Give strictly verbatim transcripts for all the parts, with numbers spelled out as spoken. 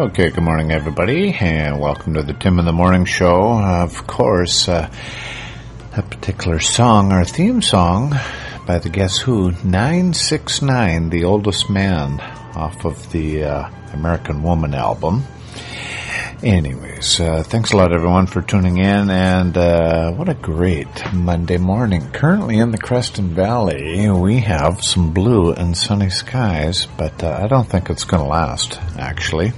Okay, good morning, everybody, and welcome to the Tim in the Morning Show. Of course, uh, that particular song, our theme song, by the Guess Who, nine six nine, The Oldest Man, off of the uh, American Woman album. Anyways, uh, thanks a lot, everyone, for tuning in, and uh, what a great Monday morning. Currently in the Creston Valley, we have some blue and sunny skies, but uh, I don't think it's going to last, actually.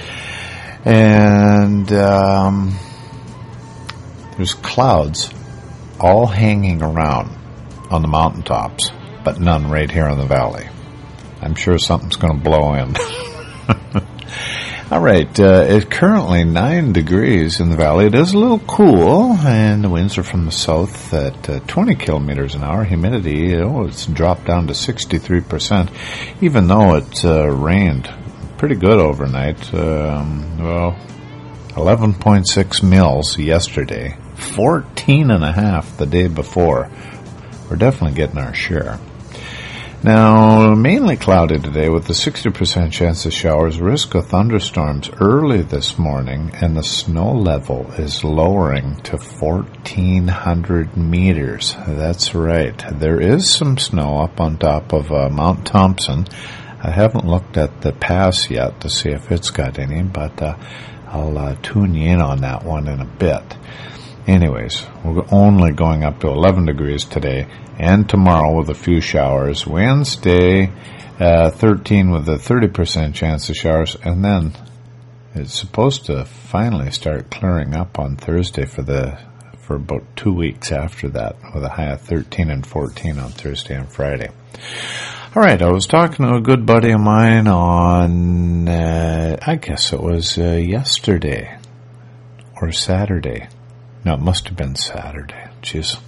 And um, there's clouds all hanging around on the mountaintops, but none right here in the valley. I'm sure something's going to blow in. All right, uh, it's currently nine degrees in the valley. It is a little cool, and the winds are from the south at uh, twenty kilometers an hour. Humidity, oh, it's dropped down to sixty-three percent, even though it uh, rained pretty good overnight. Um, well, eleven point six mils yesterday, fourteen and a half the day before. We're definitely getting our share. Now, mainly cloudy today with a sixty percent chance of showers, risk of thunderstorms early this morning, and the snow level is lowering to fourteen hundred meters. That's right. There is some snow up on top of uh, Mount Thompson. I haven't looked at the pass yet to see if it's got any, but uh, I'll uh, tune you in on that one in a bit. Anyways, we're only going up to eleven degrees today and tomorrow with a few showers. Wednesday, uh, thirteen with a thirty percent chance of showers, and then it's supposed to finally start clearing up on Thursday for the for about two weeks after that, with a high of thirteen and fourteen on Thursday and Friday. All right, I was talking to a good buddy of mine on, uh, I guess it was uh, yesterday or Saturday. No, it must have been Saturday. Jeez.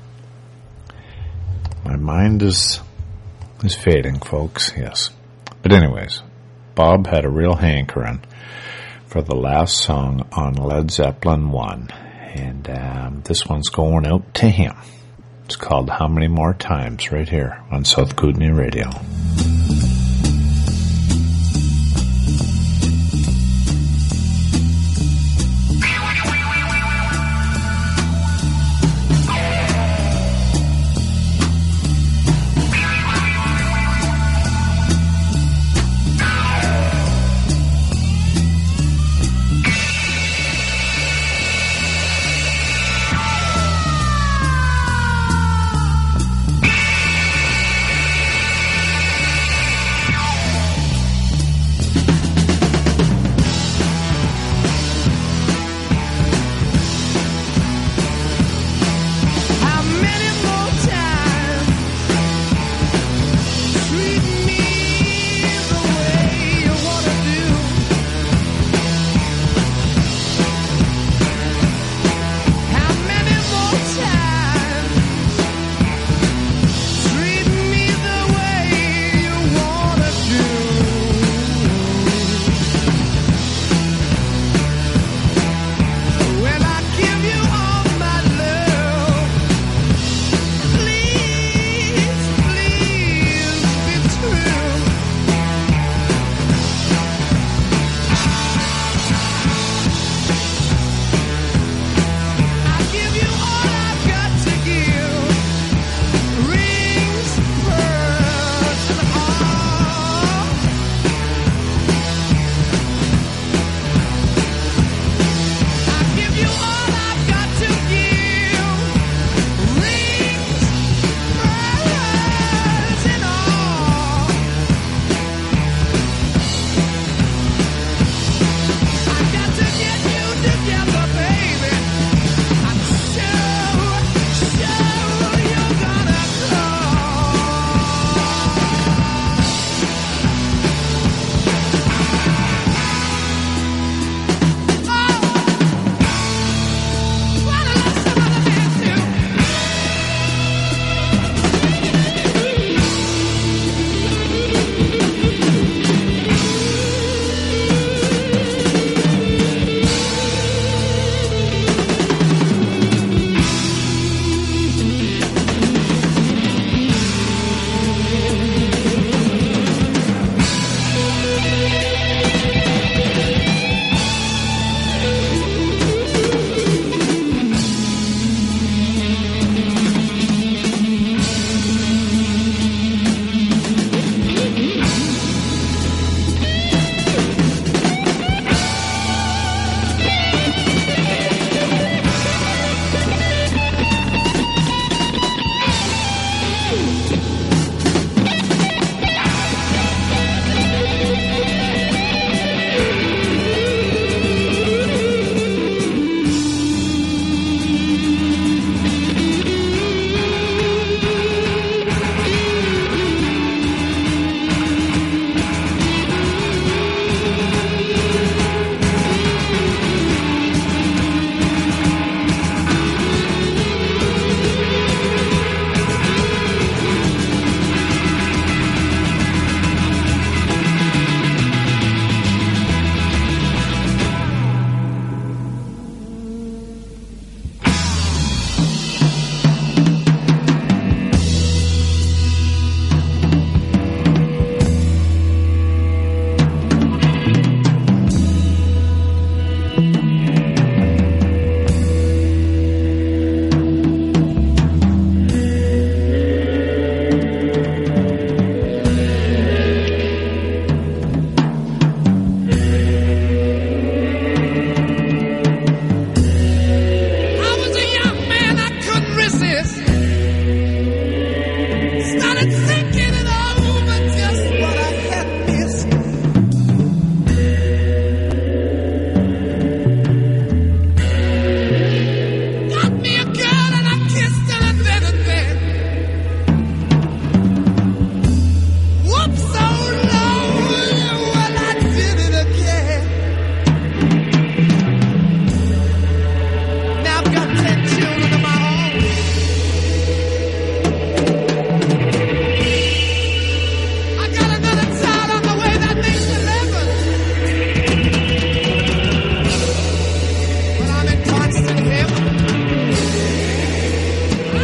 My mind is is fading, folks, yes. But anyways, Bob had a real hankering for the last song on Led Zeppelin one. And um, this one's going out to him. It's called How Many More Times, right here on South Kootenai Radio.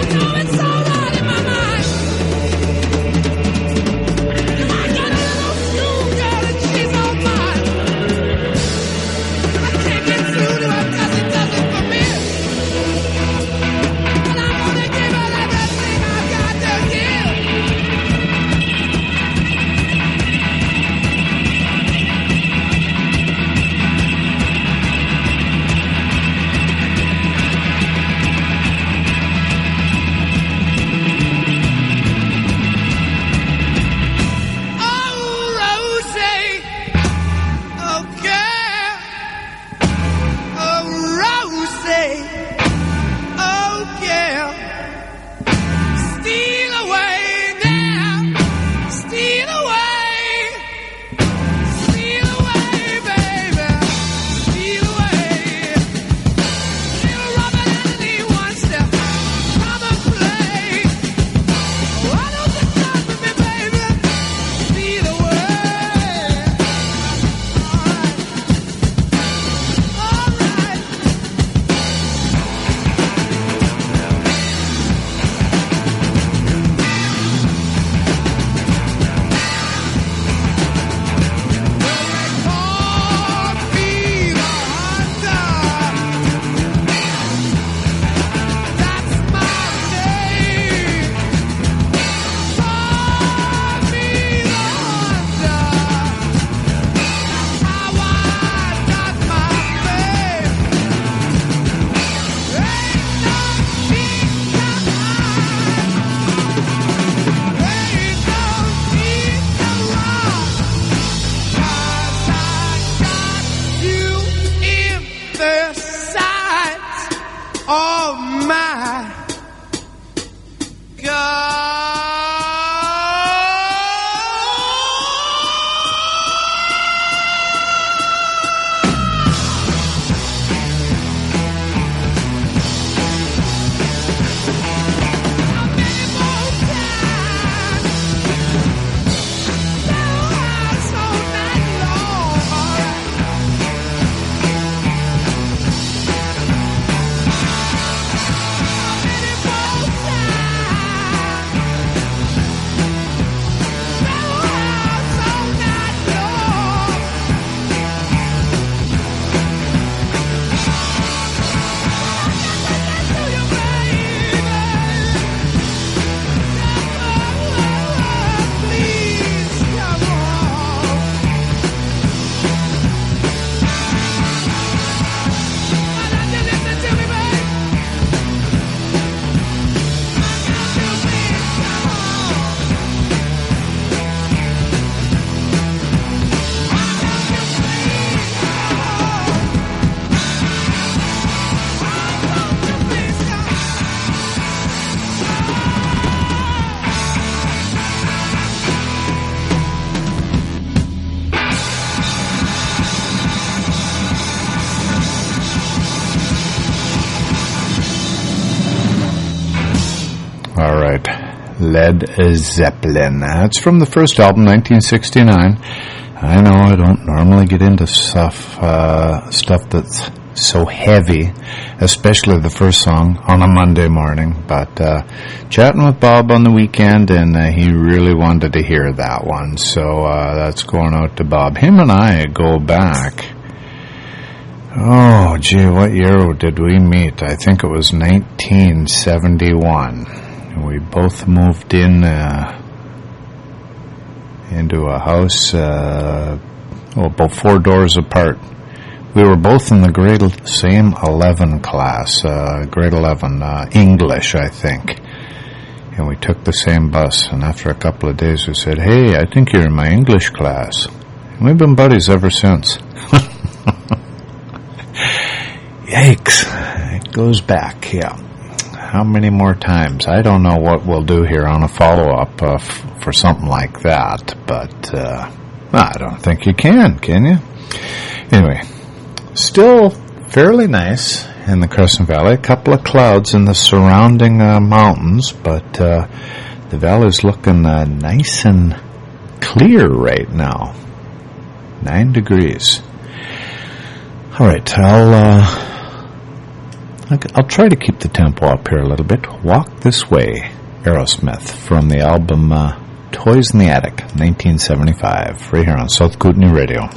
Led Zeppelin. That's from the first album, nineteen sixty-nine. I know I don't normally get into stuff, uh, stuff that's so heavy, especially the first song on a Monday morning, but uh, chatting with Bob on the weekend, and uh, he really wanted to hear that one, so uh, that's going out to Bob. Him and I go back, oh gee, what year did we meet? I think it was nineteen seventy-one. We both moved in uh, into a house uh, oh, about four doors apart. We were both in the grade same eleven class, uh, grade eleven uh, English, I think. And we took the same bus. And after a couple of days, we said, "Hey, I think you're in my English class." And we've been buddies ever since. Yikes! It goes back, yeah. How many more times? I don't know what we'll do here on a follow-up uh, f- for something like that, but uh, I don't think you can, can you? Anyway, still fairly nice in the Crescent Valley. A couple of clouds in the surrounding uh, mountains, but uh, the valley's looking uh, nice and clear right now. Nine degrees. All right, I'll... Uh, I'll try to keep the tempo up here a little bit. Walk This Way, Aerosmith, from the album uh, Toys in the Attic, nineteen seventy-five, right here on South Kootenai Radio.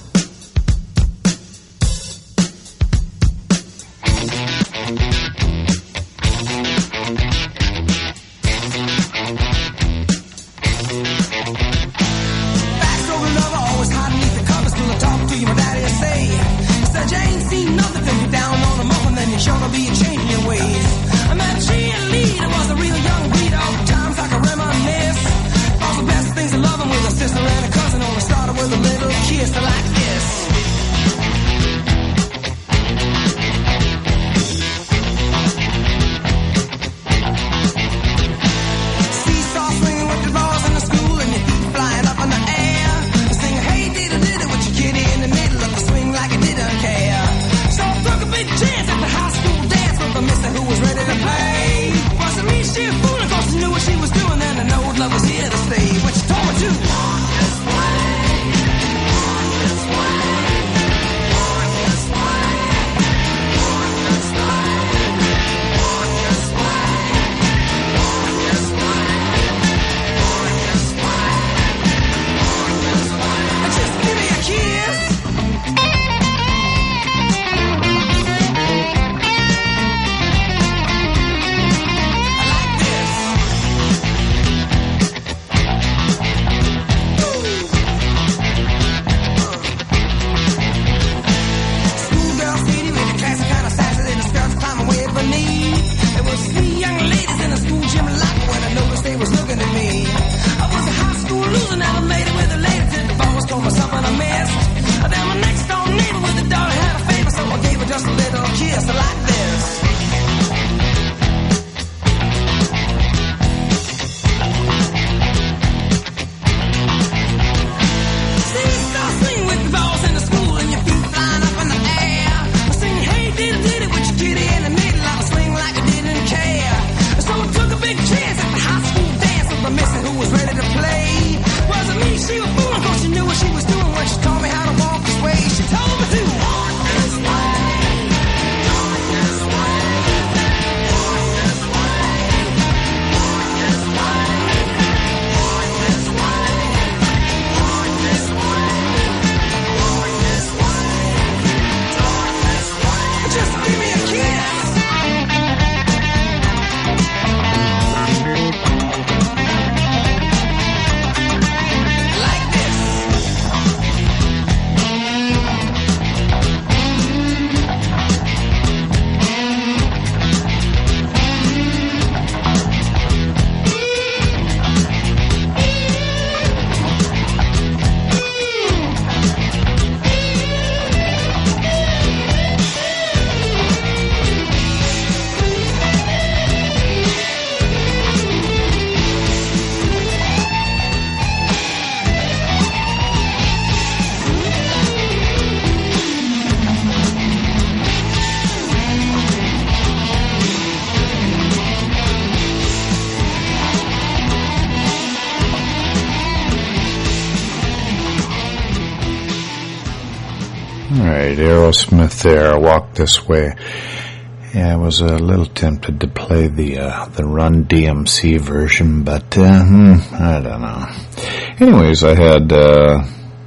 Aerosmith there, Walk This Way. Yeah, I was a little tempted to play the uh, the Run D M C version, but uh, hmm, I don't know. Anyways, I had uh,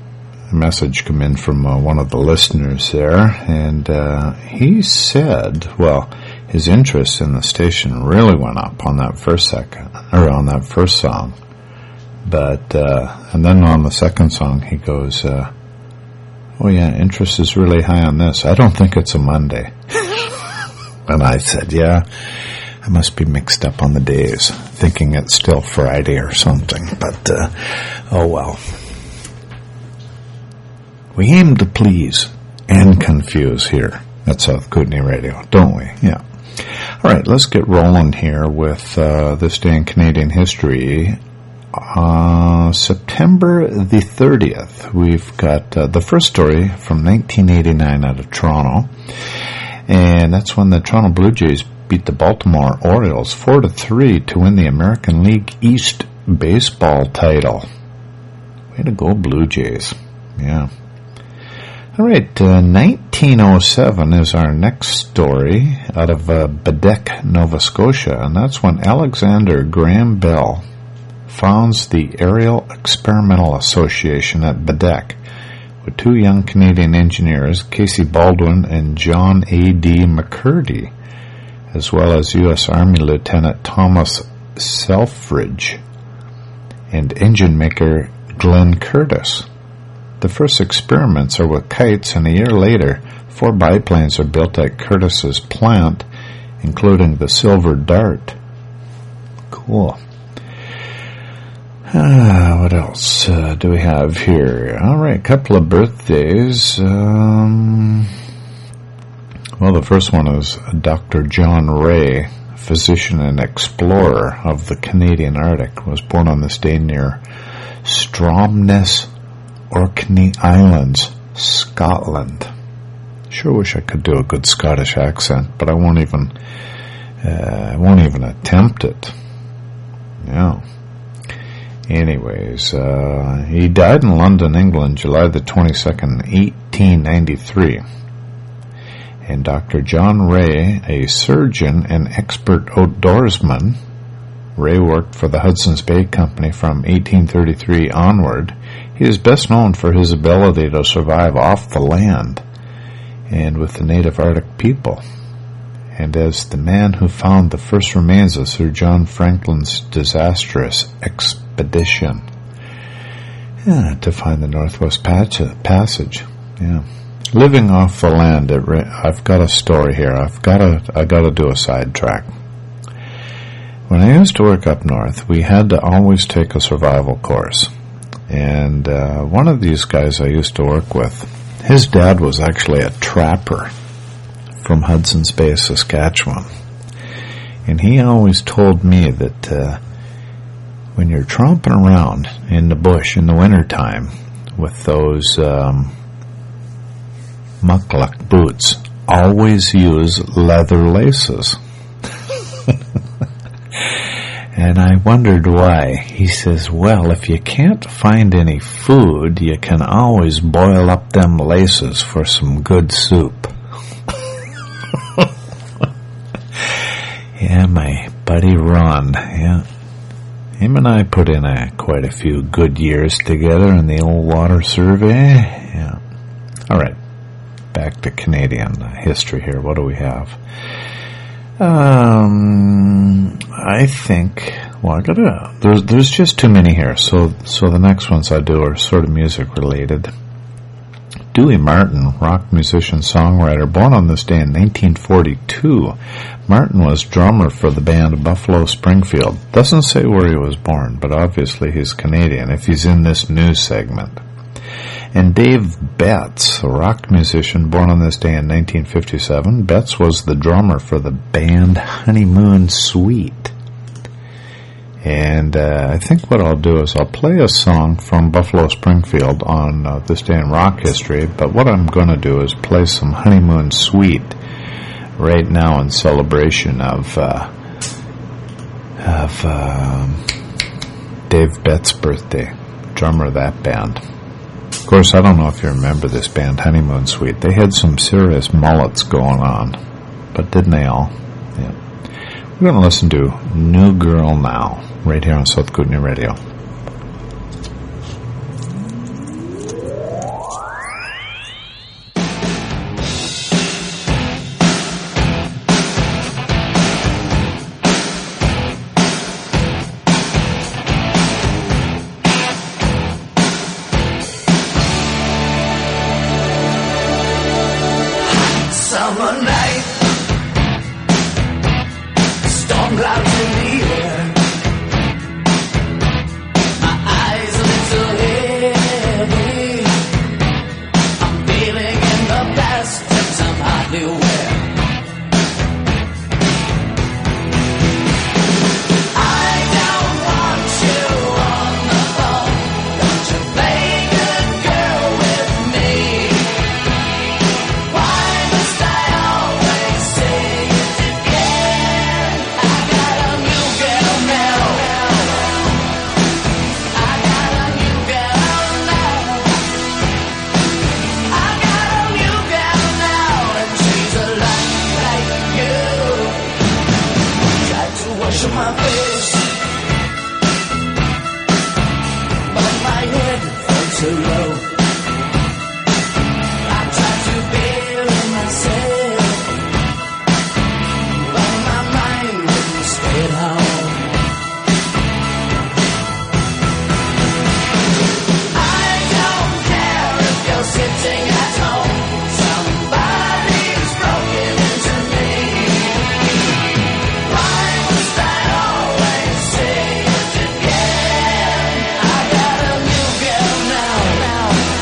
a message come in from uh, one of the listeners there, and uh, he said, well, his interest in the station really went up on that first second, or on that first song. But uh, and then on the second song, he goes, uh, "Oh yeah, interest is really high on this. I don't think it's a Monday." And I said, "Yeah, I must be mixed up on the days, thinking it's still Friday or something." But uh, oh well. We aim to please and confuse here at South Kootenai Radio, don't we? Yeah. All right, let's get rolling here with uh, this day in Canadian history. Uh, September the thirtieth, we've got uh, the first story from nineteen eighty-nine out of Toronto, and that's when the Toronto Blue Jays beat the Baltimore Orioles four to three to win the American League East baseball title. Way to go, Blue Jays. Yeah. All right, uh, nineteen oh seven is our next story out of uh, Baddeck, Nova Scotia, and that's when Alexander Graham Bell founds the Aerial Experimental Association at Baddeck with two young Canadian engineers, Casey Baldwin and John A D McCurdy, as well as U S Army Lieutenant Thomas Selfridge and engine maker Glenn Curtis. The first experiments are with kites, and a year later, four biplanes are built at Curtis's plant, including the Silver Dart. Cool. Ah, what else uh, do we have here? All right, a couple of birthdays. Um, well, the first one is Doctor John Ray, physician and explorer of the Canadian Arctic, was born on this day near Stromness, Orkney Islands, Scotland. Sure wish I could do a good Scottish accent, but I won't even uh, I won't even attempt it. Yeah. Anyways, uh, he died in London, England, July the twenty-second, eighteen ninety-three. And Doctor John Ray, a surgeon and expert outdoorsman, Ray worked for the Hudson's Bay Company from eighteen thirty-three onward. He is best known for his ability to survive off the land and with the native Arctic people, and as the man who found the first remains of Sir John Franklin's disastrous expedition yeah, to find the Northwest Passage. Yeah, living off the land. It, I've got a story here. I've got to. I got to do a sidetrack. When I used to work up north, we had to always take a survival course. And uh, one of these guys I used to work with, his dad was actually a trapper from Hudson's Bay, Saskatchewan. And he always told me that uh, when you're tromping around in the bush in the wintertime with those um, mukluk boots, always use leather laces. And I wondered why. He says, well, if you can't find any food, you can always boil up them laces for some good soup. Yeah, my buddy Ron, yeah. Him and I put in a, quite a few good years together in the old water survey. Yeah. All right, back to Canadian history here. What do we have? Um, I think, well, I gotta, there's, there's just too many here, so, so the next ones I do are sort of music related. Dewey Martin, rock musician, songwriter, born on this day in nineteen forty-two. Martin was drummer for the band Buffalo Springfield. Doesn't say where he was born, but obviously he's Canadian if he's in this news segment. And Dave Betts, a rock musician born on this day in nineteen fifty-seven. Betts was the drummer for the band Honeymoon Suite. And uh, I think what I'll do is I'll play a song from Buffalo Springfield on uh, this day in rock history, but what I'm going to do is play some Honeymoon Suite right now in celebration of, uh, of uh, Dave Betts' birthday, drummer of that band. Of course, I don't know if you remember this band, Honeymoon Suite. They had some serious mullets going on, but didn't they all? Yeah. We're going to listen to New Girl Now, right here on South Kootenai Radio. face, but my head felt so low. I tried to bury myself, but my mind wouldn't stay at home. I don't care if you're sitting at home, somebody's broken into me. Why must I always say it again? I got a new girl now, now.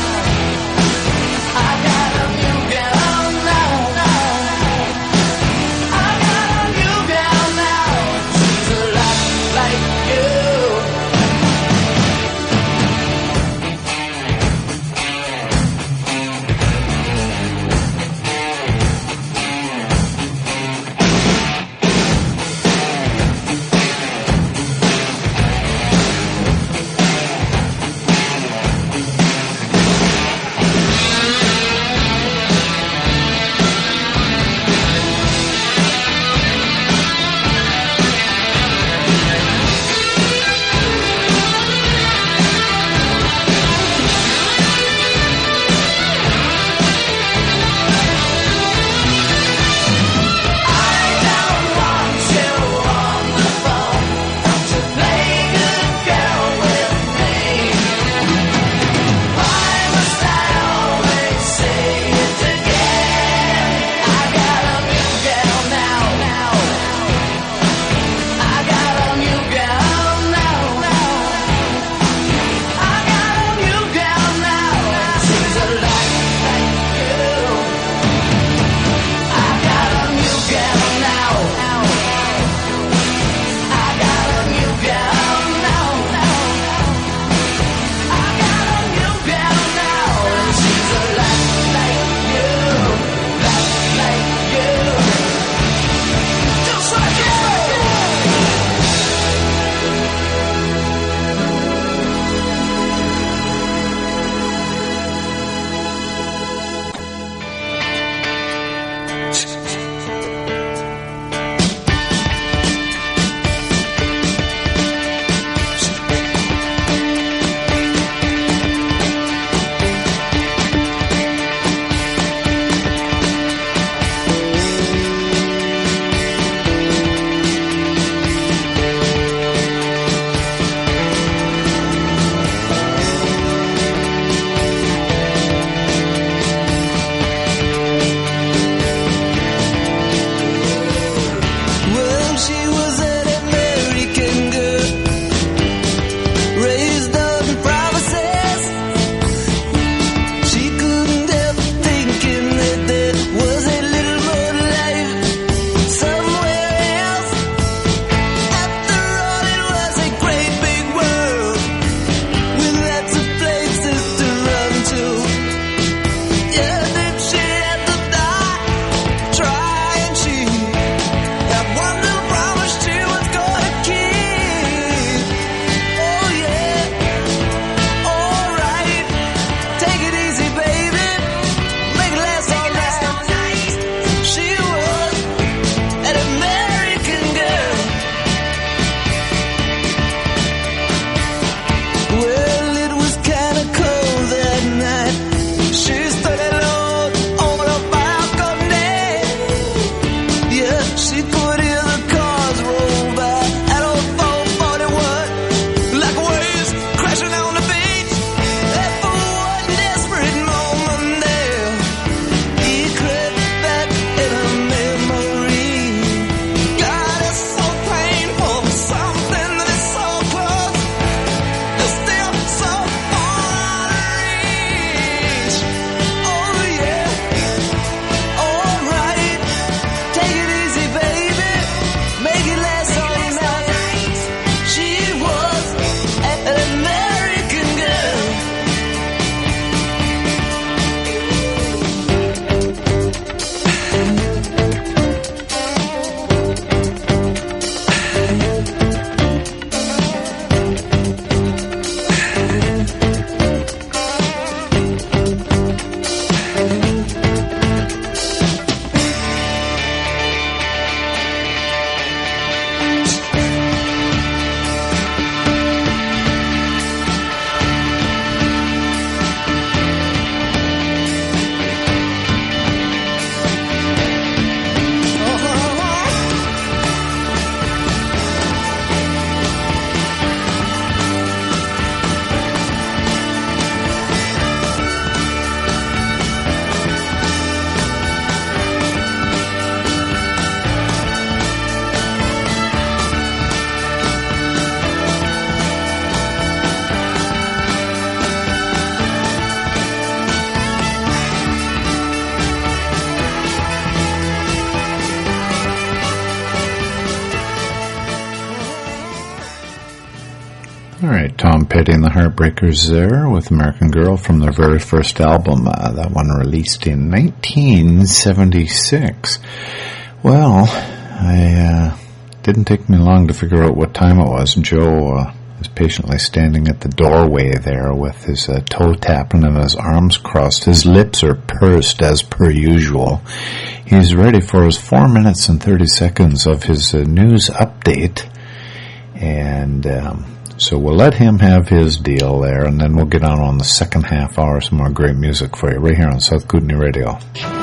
All right, Tom Petty and the Heartbreakers there with American Girl from their very first album. Uh, that one released in nineteen seventy-six. Well, I uh, didn't take me long to figure out what time it was. Joe uh, is patiently standing at the doorway there with his uh, toe tapping and his arms crossed. His lips are pursed as per usual. He's ready for his four minutes and thirty seconds of his uh, news update. And um, so we'll let him have his deal there, and then we'll get on on the second half hour, some more great music for you right here on South Kootenai Radio.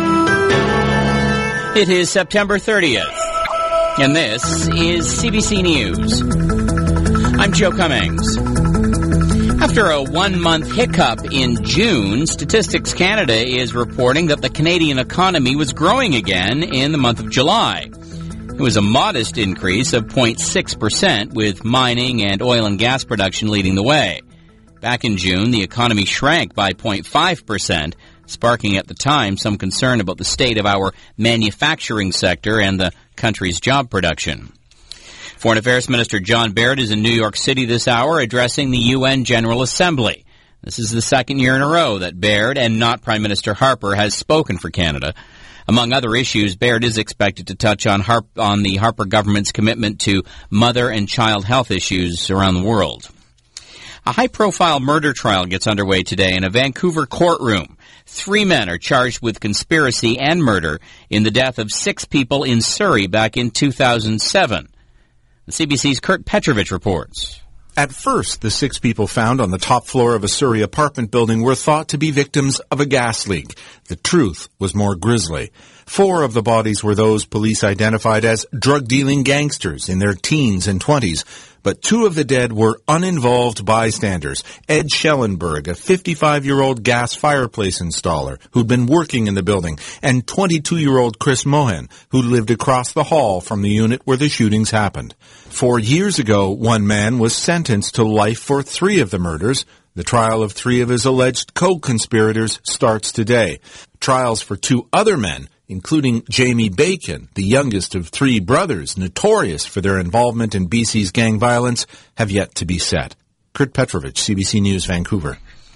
It is September thirtieth, and this is C B C News. I'm Joe Cummings. After a one-month hiccup in June, Statistics Canada is reporting that the Canadian economy was growing again in the month of July. It was a modest increase of zero point six percent, with mining and oil and gas production leading the way. Back in June, the economy shrank by zero point five percent, sparking at the time some concern about the state of our manufacturing sector and the country's job production. Foreign Affairs Minister John Baird is in New York City this hour addressing the U N General Assembly. This is the second year in a row that Baird, and not Prime Minister Harper, has spoken for Canada. Among other issues, Baird is expected to touch on, Harp- on the Harper government's commitment to mother and child health issues around the world. A high-profile murder trial gets underway today in a Vancouver courtroom. Three men are charged with conspiracy and murder in the death of six people in Surrey back in two thousand seven. The C B C's Kurt Petrovich reports. At first, the six people found on the top floor of a Surrey apartment building were thought to be victims of a gas leak. The truth was more grisly. Four of the bodies were those police identified as drug-dealing gangsters in their teens and twenties. But two of the dead were uninvolved bystanders. Ed Schellenberg, a fifty-five-year-old gas fireplace installer who'd been working in the building, and twenty-two-year-old Chris Mohan, who lived across the hall from the unit where the shootings happened. Four years ago, one man was sentenced to life for three of the murders. The trial of three of his alleged co-conspirators starts today. Trials for two other men, including Jamie Bacon, the youngest of three brothers notorious for their involvement in B C's gang violence, have yet to be set. Kurt Petrovich, C B C News, Vancouver.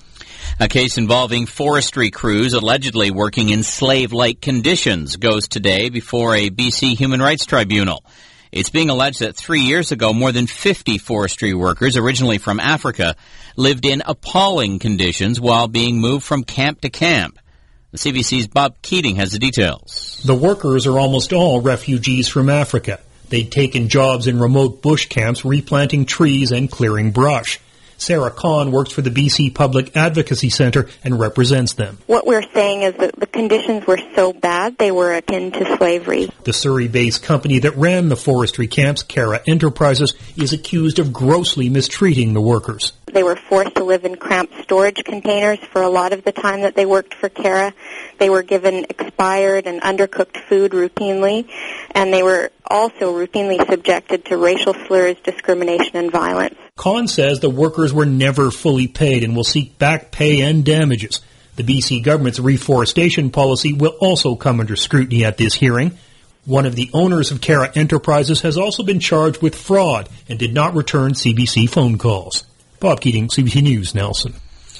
A case involving forestry crews allegedly working in slave-like conditions goes today before a B C Human Rights Tribunal. It's being alleged that three years ago, more than fifty forestry workers, originally from Africa, lived in appalling conditions while being moved from camp to camp. The C B C's Bob Keating has the details. The workers are almost all refugees from Africa. They'd taken jobs in remote bush camps, replanting trees and clearing brush. Sarah Kahn works for the B C Public Advocacy Centre and represents them. What we're saying is that the conditions were so bad they were akin to slavery. The Surrey-based company that ran the forestry camps, Cara Enterprises, is accused of grossly mistreating the workers. They were forced to live in cramped storage containers for a lot of the time that they worked for Cara. They were given expired and undercooked food routinely, and they were also routinely subjected to racial slurs, discrimination, and violence. Kahn says the workers were never fully paid and will seek back pay and damages. The B C government's reforestation policy will also come under scrutiny at this hearing. One of the owners of Cara Enterprises has also been charged with fraud and did not return C B C phone calls. Bob Keating, C B C News, Nelson.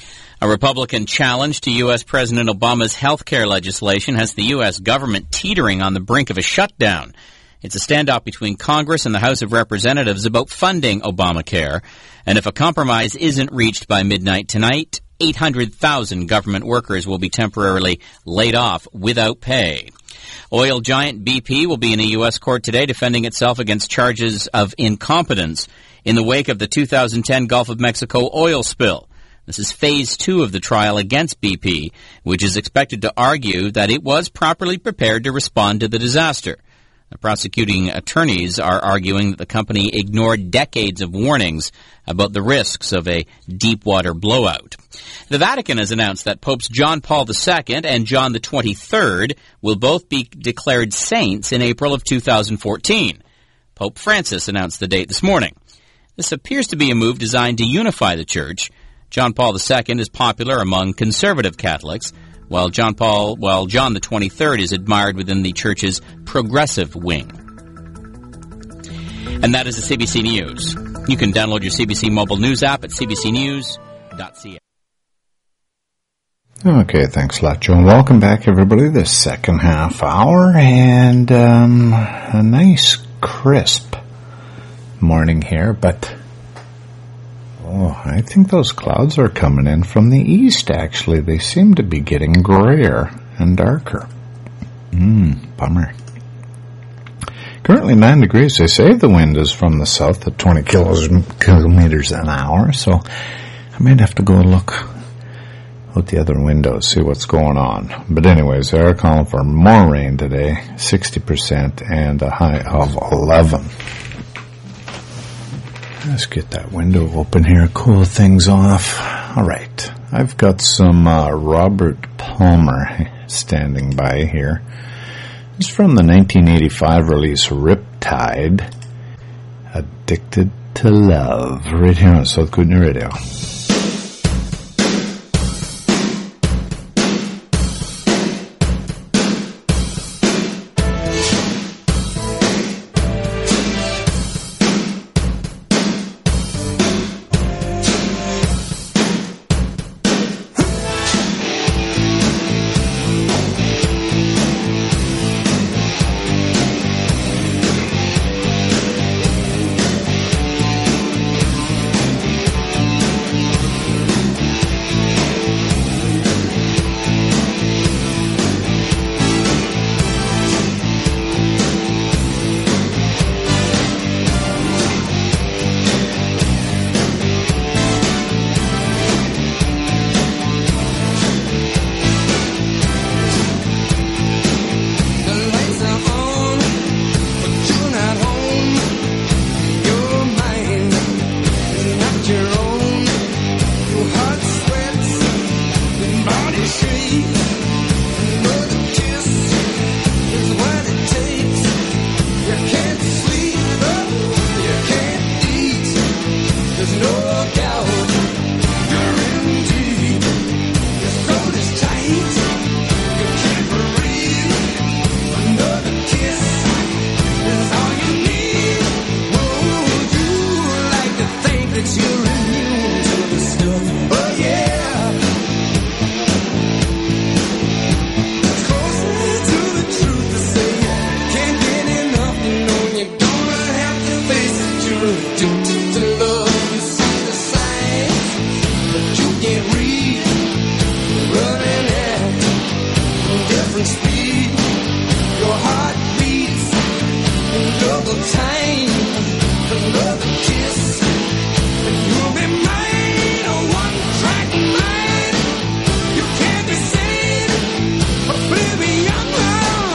A Republican challenge to U S President Obama's health care legislation has the U S government teetering on the brink of a shutdown. It's a standoff between Congress and the House of Representatives about funding Obamacare. And if a compromise isn't reached by midnight tonight, eight hundred thousand government workers will be temporarily laid off without pay. Oil giant B P will be in a U S court today defending itself against charges of incompetence in the wake of the two thousand ten Gulf of Mexico oil spill. This is phase two of the trial against B P, which is expected to argue that it was properly prepared to respond to the disaster. The prosecuting attorneys are arguing that the company ignored decades of warnings about the risks of a deep-water blowout. The Vatican has announced that Popes John Paul the Second and John the twenty-third will both be declared saints in April of two thousand fourteen. Pope Francis announced the date this morning. This appears to be a move designed to unify the Church. John Paul the Second is popular among conservative Catholics, while John Paul, while John the twenty-third is admired within the Church's progressive wing. And that is the C B C News. You can download your C B C mobile news app at c b c news dot c a. Okay, thanks a lot, Joe. Welcome back, everybody, this second half hour, and um, a nice, crisp morning here, but oh, I think those clouds are coming in from the east, actually. They seem to be getting grayer and darker. Mmm, bummer. Currently nine degrees. They say the wind is from the south at twenty kilometers an hour, so I might have to go look out the other window, see what's going on. But anyways, they are calling for more rain today, sixty percent, and a high of eleven. Let's get that window open here, cool things off. All right, I've got some uh, Robert Palmer standing by here. It's from the nineteen eighty-five release Riptide, Addicted to Love, right here on South Kootenai Radio.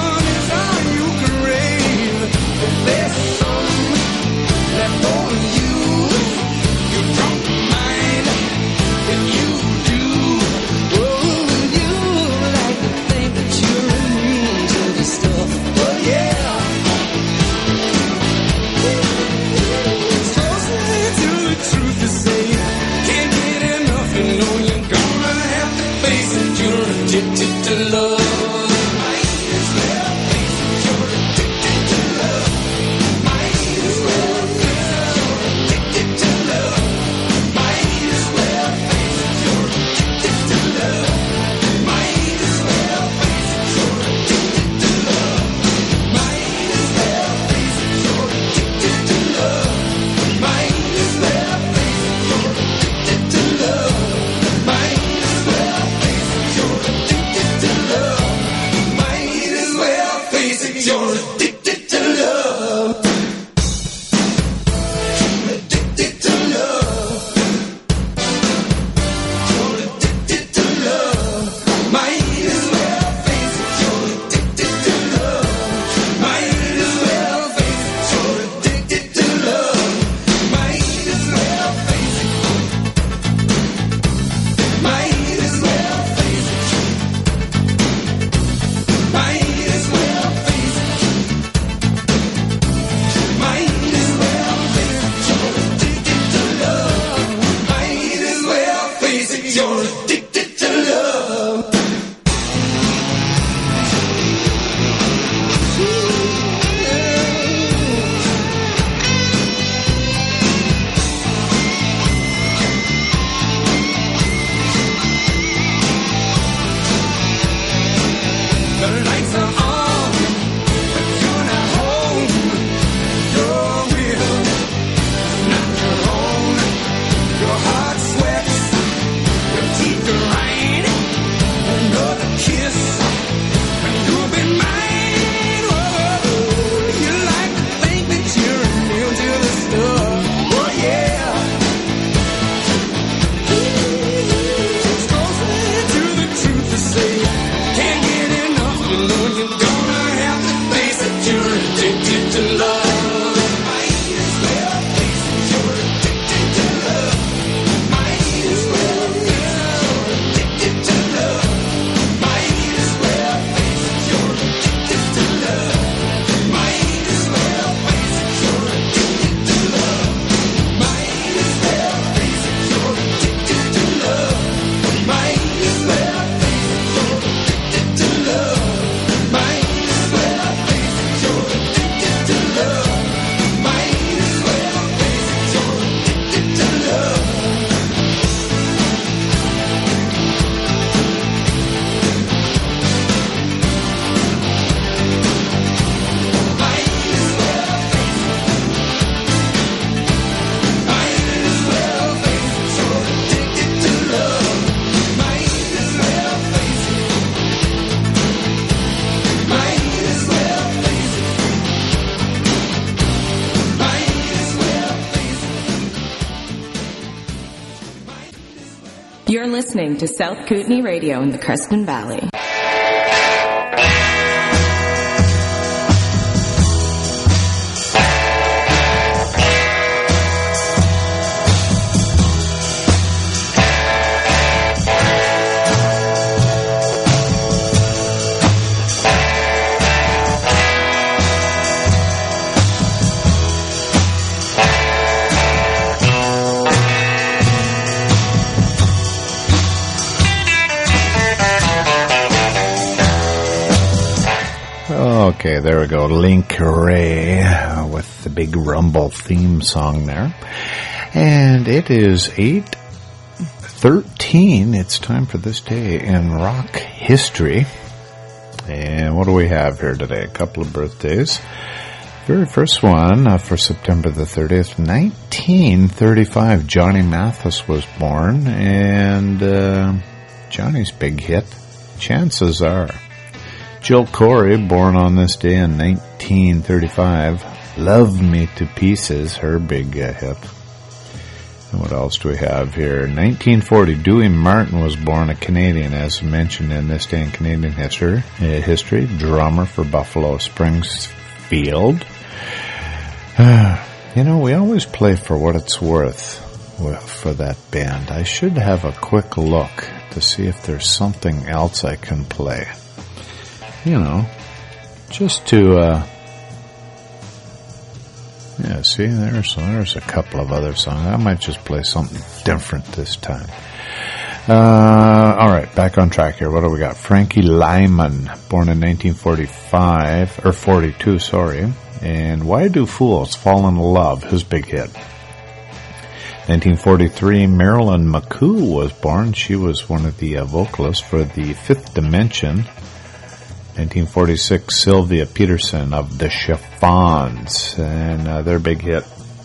For you You're listening to South Kootenai Radio in the Creston Valley. Okay, there we go. Link Ray uh, with the big Rumble theme song there. And it is eight thirteen. It's time for this day in rock history. And what do we have here today? A couple of birthdays. Very first one uh, for September the thirtieth, nineteen thirty-five. Johnny Mathis was born. And uh, Johnny's big hit, Chances Are. Jill Corey, born on this day in nineteen thirty-five. Love Me to Pieces, her big uh, hit. And what else do we have here? nineteen forty, Dewey Martin was born, a Canadian, as mentioned in this day in Canadian history. Uh, history, drummer for Buffalo Springfield. Uh, you know, we always play For What It's Worth for that band. I should have a quick look to see if there's something else I can play. You know, just to, uh, yeah, see, there's, there's a couple of other songs. I might just play something different this time. Uh, alright, back on track here. What do we got? Frankie Lyman, born in nineteen forty-five, or forty-two, sorry. And Why Do Fools Fall in Love, his big hit. nineteen forty-three, Marilyn McCoo was born. She was one of the uh, vocalists for the Fifth Dimension. nineteen forty-six, Sylvia Peterson of the Chiffons, and uh, their big hit,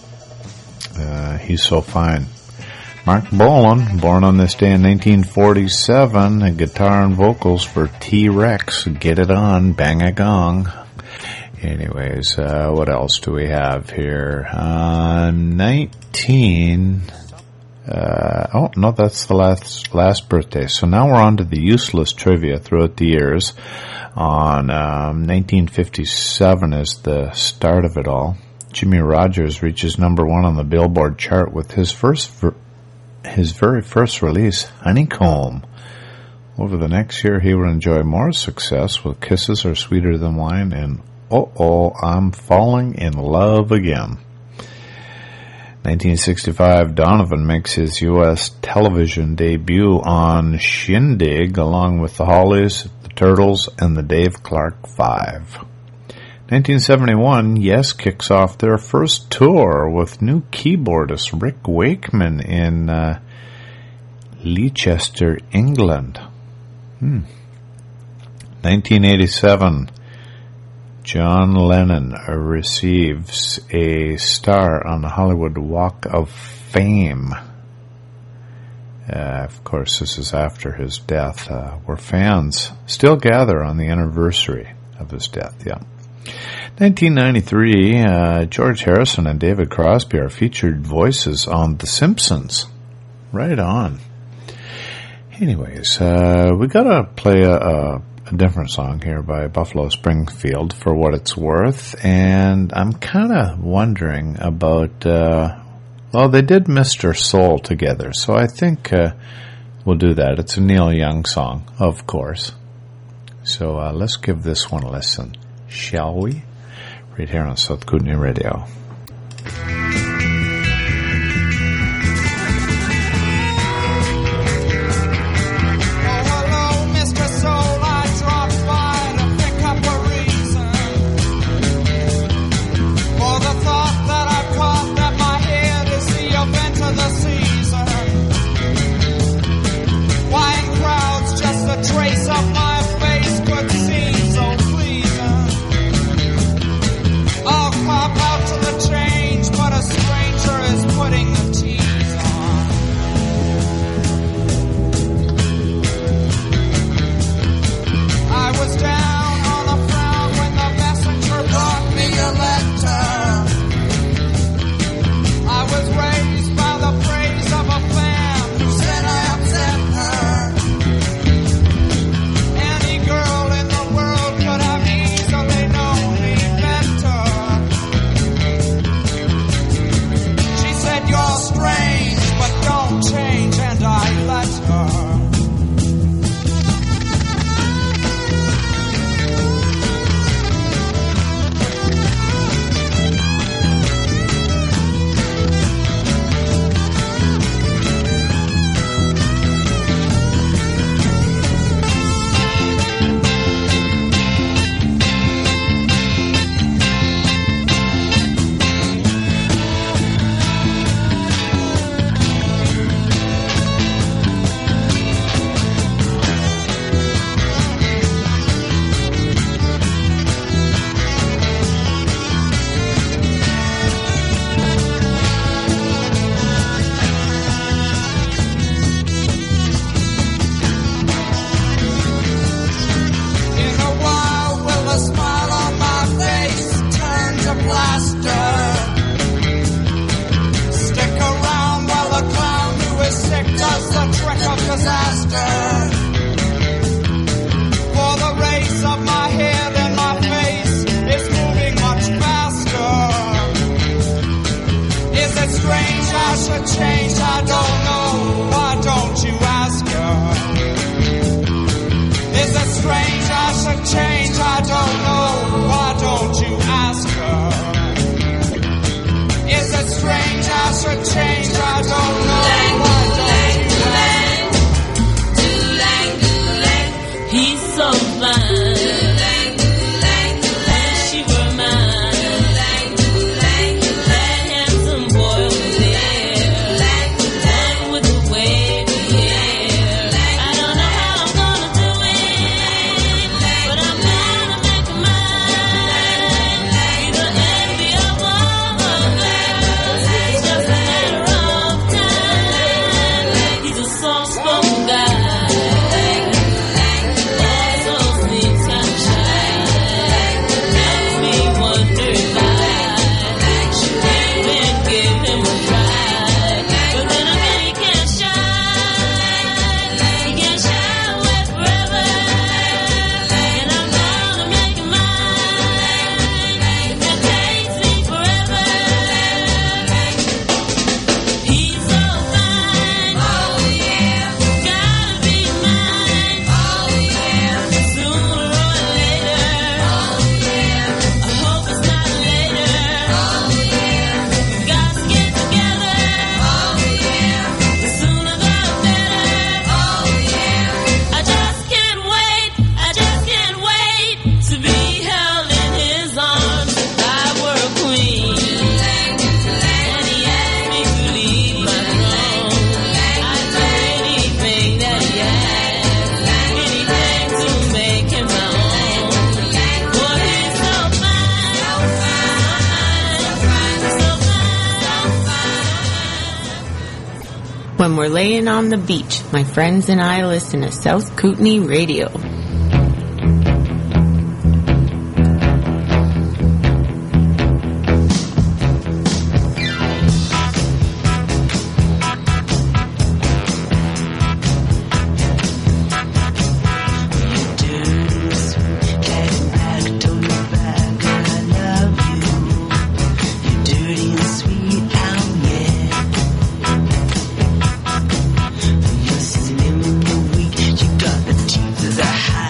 uh, He's So Fine. Mark Bolan, born on this day in nineteen forty-seven, a guitar and vocals for T-Rex, Get It On, Bang a Gong. Anyways, uh, what else do we have here? Uh, nineteen... Uh, oh, no, that's the last, last birthday. So now we're on to the useless trivia throughout the years. On, um, nineteen fifty-seven is the start of it all. Jimmy Rogers reaches number one on the Billboard chart with his first, ver- his very first release, Honeycomb. Over the next year, he would enjoy more success with Kisses Are Sweeter Than Wine and Oh Oh, I'm Falling in Love Again. nineteen sixty-five, Donovan makes his U S television debut on Shindig along with the Hollies, the Turtles, and the Dave Clark Five. nineteen seventy-one, Yes kicks off their first tour with new keyboardist Rick Wakeman in uh, Leicester, England. Hmm. nineteen eighty-seven, John Lennon receives a star on the Hollywood Walk of Fame. Uh, of course, this is after his death, uh, where fans still gather on the anniversary of his death, yeah. nineteen ninety-three, uh, George Harrison and David Crosby are featured voices on The Simpsons. Right on. Anyways, uh, we gotta play a, a A different song here by Buffalo Springfield, For What It's Worth, and I'm kind of wondering about, uh, well, they did Mister Soul together, so I think uh, we'll do that. It's a Neil Young song, of course. So uh, let's give this one a listen, shall we? Right here on South Kootenai Radio. Trace of my face could seem so pleasing. I'll pop out to the should change, I don't know. Why don't you ask her? Is it strange I should change? I don't know. Why don't you ask her? Is it strange I should change? I don't know. Why don't you ask her? He's so fine. When we're laying on the beach, my friends and I listen to South Kootenai Radio. The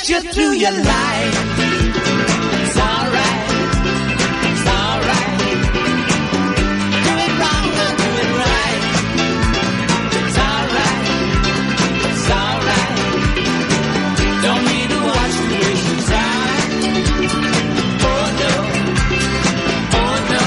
get you through your life. It's alright, it's alright. Do it wrong or do it right. It's alright, it's alright. Don't need to watch you waste your time. Oh no, oh no.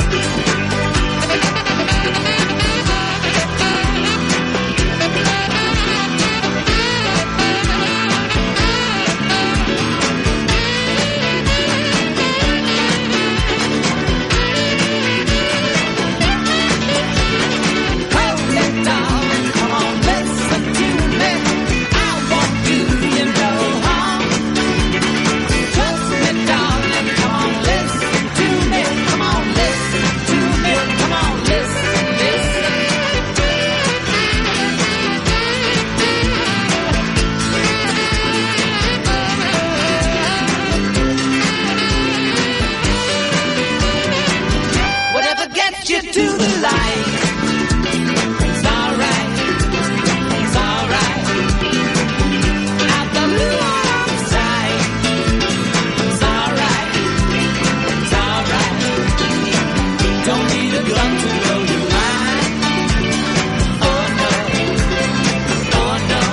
You to the light. It's alright, it's alright. Out the blue outside. It's alright, it's alright. Don't need a gun to blow your mind. Oh no, oh no.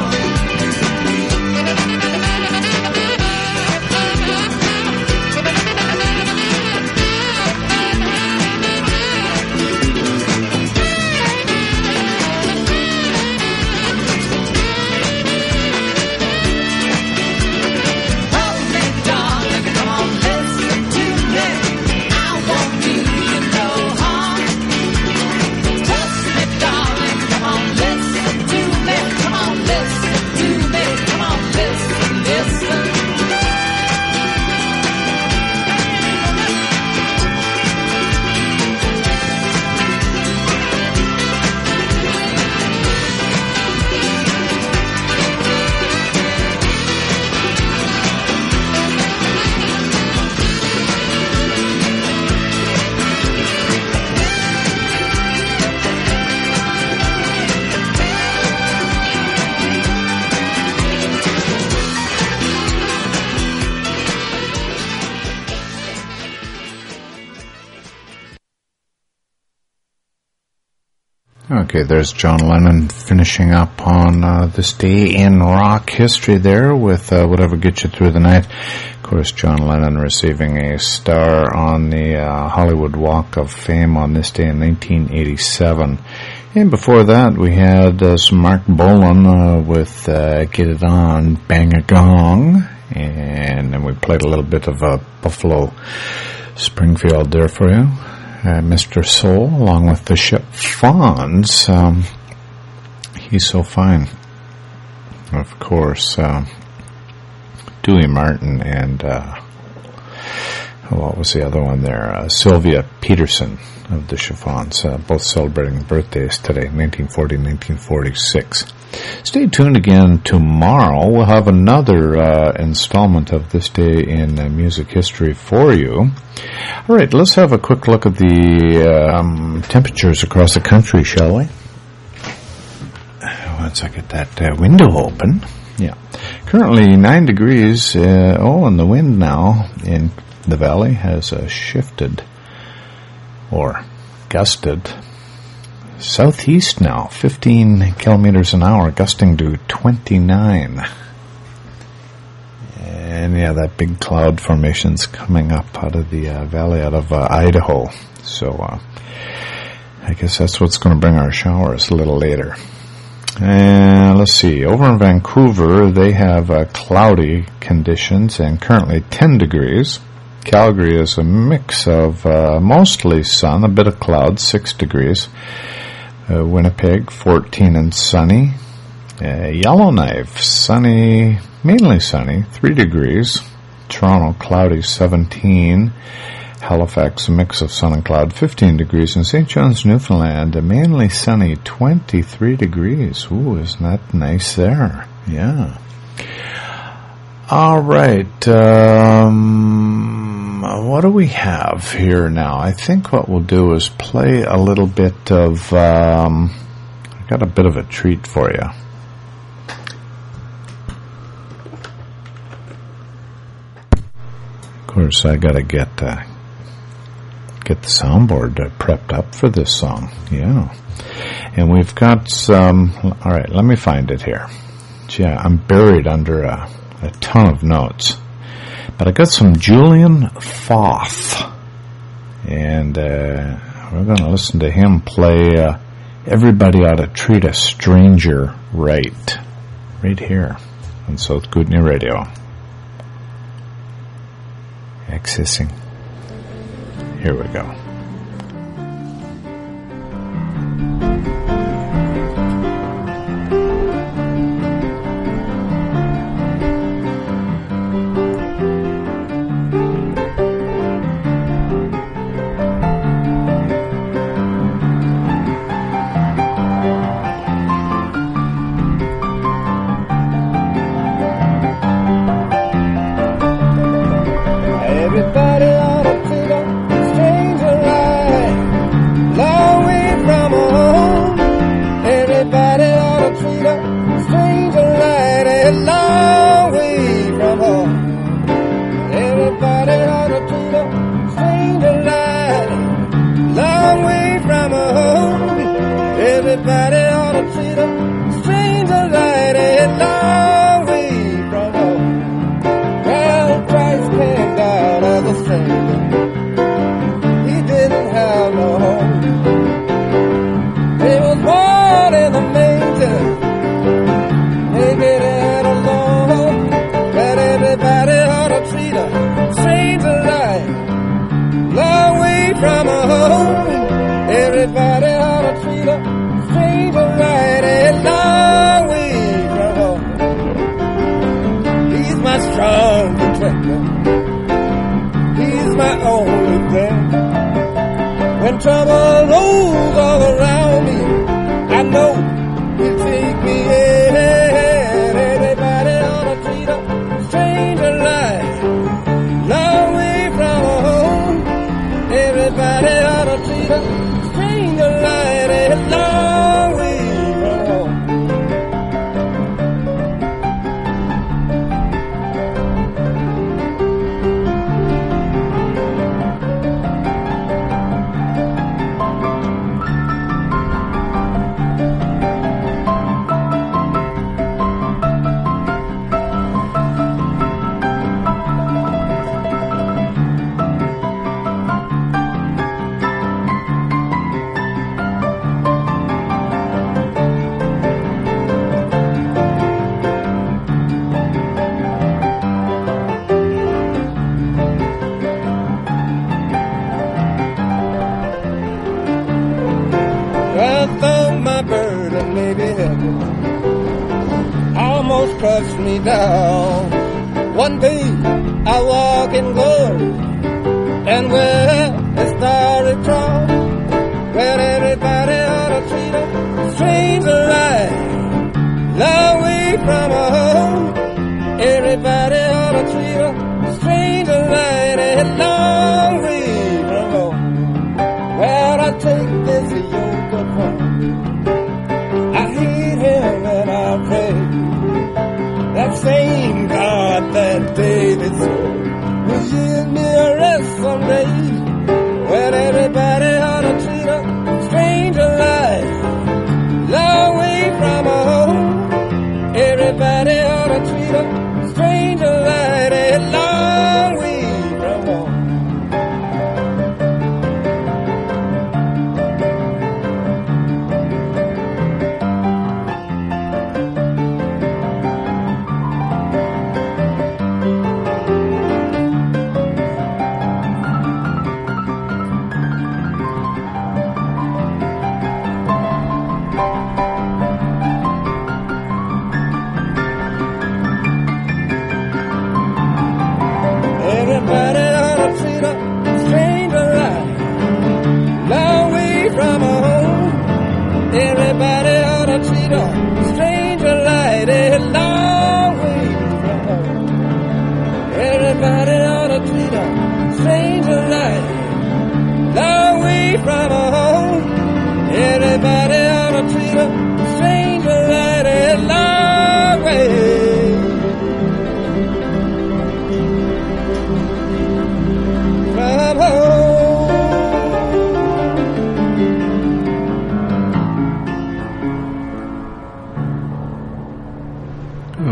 Okay, there's John Lennon finishing up on uh, this day in rock history there with uh, Whatever Gets You Through the Night. Of course, John Lennon receiving a star on the uh, Hollywood Walk of Fame on this day in nineteen eighty-seven. And before that, we had uh, some Mark Bolan uh, with uh, Get It On, Bang a Gong. And then we played a little bit of uh, Buffalo Springfield there for you. Uh, Mister Soul, along with the Ship Fawns. Um, he's so fine. Of course, uh, Dewey Martin and, uh, what was the other one there? Uh, Sylvia Peterson of the Chiffons, uh, both celebrating birthdays today, nineteen forty, nineteen forty-six. Stay tuned again tomorrow. We'll have another uh, installment of This Day in uh, Music History for you. All right, let's have a quick look at the um, temperatures across the country, shall we? Once I get that uh, window open. Yeah. Currently nine degrees. Uh, oh, and the wind now in the valley has uh, shifted or gusted southeast now, fifteen kilometers an hour, gusting to twenty-nine. And yeah, that big cloud formation's coming up out of the uh, valley, out of uh, Idaho. So uh, I guess that's what's going to bring our showers a little later. And let's see, over in Vancouver, they have uh, cloudy conditions and currently ten degrees. Calgary is a mix of uh, mostly sun, a bit of clouds, six degrees. Uh, Winnipeg, fourteen and sunny. Uh, Yellowknife, sunny, mainly sunny, three degrees. Toronto, cloudy, seventeen. Halifax, a mix of sun and cloud, fifteen degrees. And Saint John's, Newfoundland, a mainly sunny, twenty-three degrees. Ooh, isn't that nice there? Yeah. All right. Um, what do we have here now? I think what we'll do is play a little bit of, um, I got a bit of a treat for you. course, I got to get uh, get the soundboard uh, prepped up for this song. Yeah. And we've got some... All right, let me find it here. Yeah, I'm buried under a, a ton of notes. But I got some Julian Foth. And uh, we're going to listen to him play uh, Everybody Ought to Treat a Stranger Right. Right here on South Kootenai Radio. Accessing. Here we go. Everybody ought to treat a stranger right, long way from home. Everybody ought to treat a stranger right, a long way from home. Everybody ought to treat a stranger right, long way from home. Everybody ought to treat a stranger right, a long way from home. Well, Christ came down as a stranger. He didn't have no home. He was born in the manger. Maybe they had a long, but everybody ought to treat a stranger right, long way from home. Everybody ought to treat a stranger right, a long way from home. He's my strong protector. He's my only friend. When trouble rolls all around me, I know he'll take me in. Everybody ought to treat a stranger right, long way from home. Everybody ought to treat a stranger right, a long way from home. I thought my burden may be heavy, almost crushed me down. One day I walk in glory, and where the starry cross, where everybody ought to treat a stranger right, long way from home. Everybody ought to treat a stranger right, a long way from home. Well, I take this yoke upon me, I heed him and I pray. That same God that David served will yield me a rest someday. When everybody ought to treat a stranger right, long way from home. Everybody ought to treat a stranger right, a long way from home.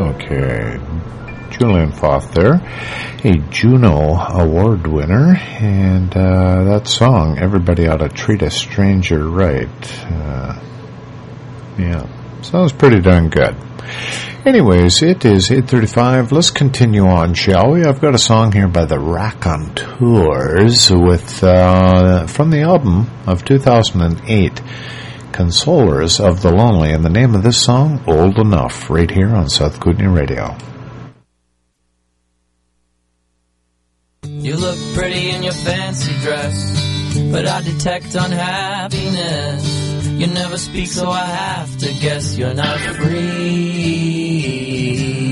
Okay. Julian Foth there, a Juno Award winner, and uh, that song, Everybody Ought to Treat a Stranger Right. Uh, yeah, sounds pretty darn good. Anyways, it is eight thirty-five. Let's continue on, shall we? I've got a song here by the Raconteurs with uh, from the album of two thousand eight, Consolers of the Lonely, and the name of this song, Old Enough, right here on South Kootenai Radio. You look pretty in your fancy dress, but I detect unhappiness. You never speak, so I have to guess you're not free.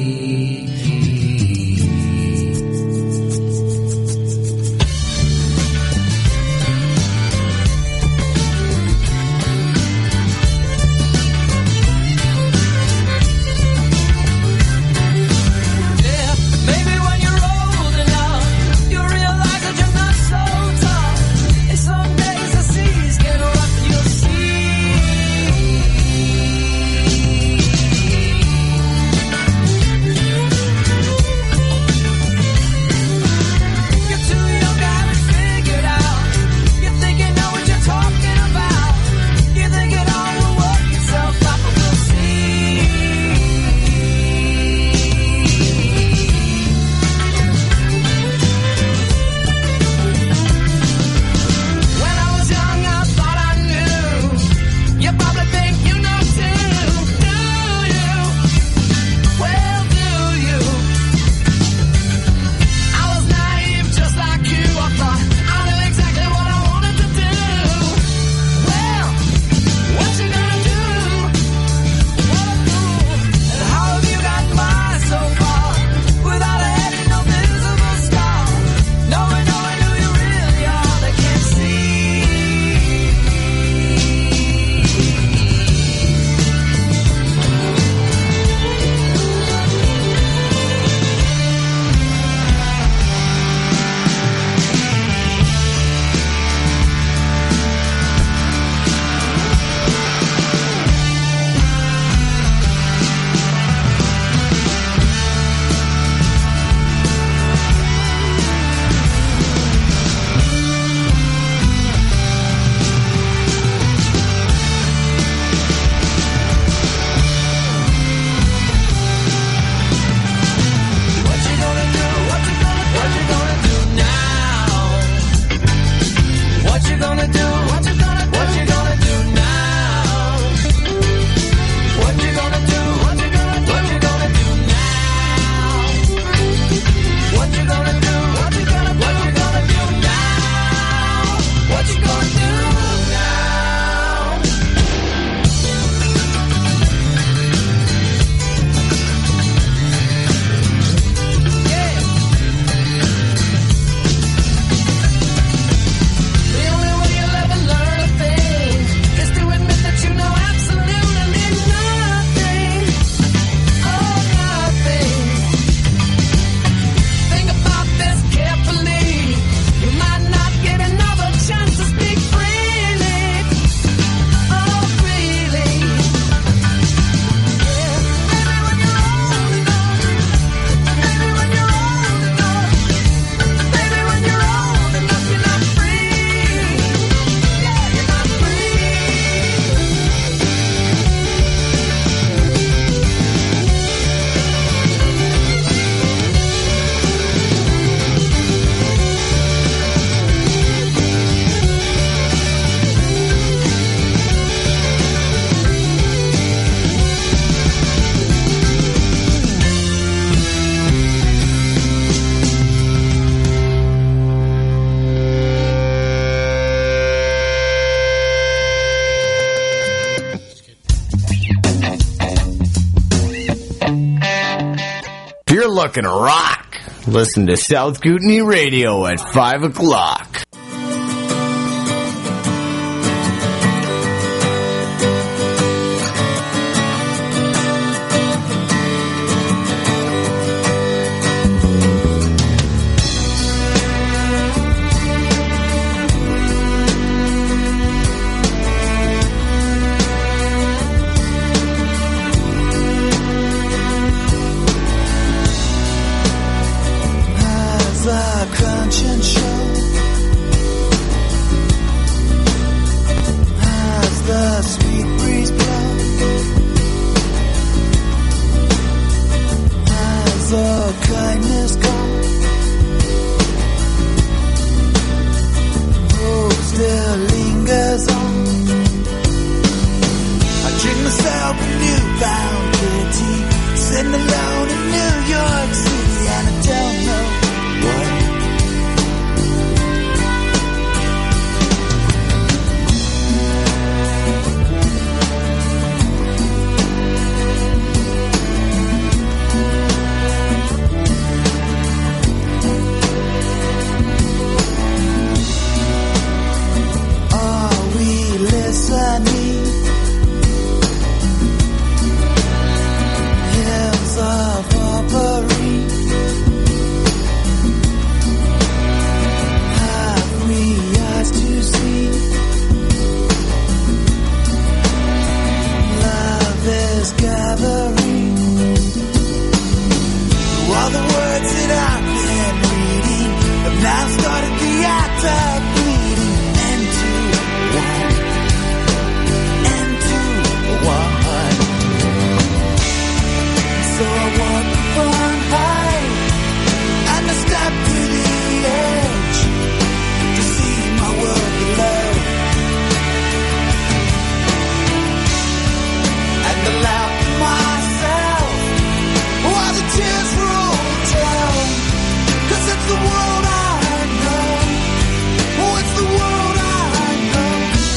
You're looking to rock. Listen to South Kootenai Radio at five o'clock. time is gone. Hope still lingers on. I drink myself a newfound pity, sitting alone in New York City, and I don't know what. Hills of Aubrey, have we eyes to see? Love is gathering. All the words that I've been reading have now started the act of bleeding into one. So I walk on high and I step to the edge to see my world below, and allow myself while the tears roll down, 'cause it's the world I know. Oh, it's the world I know.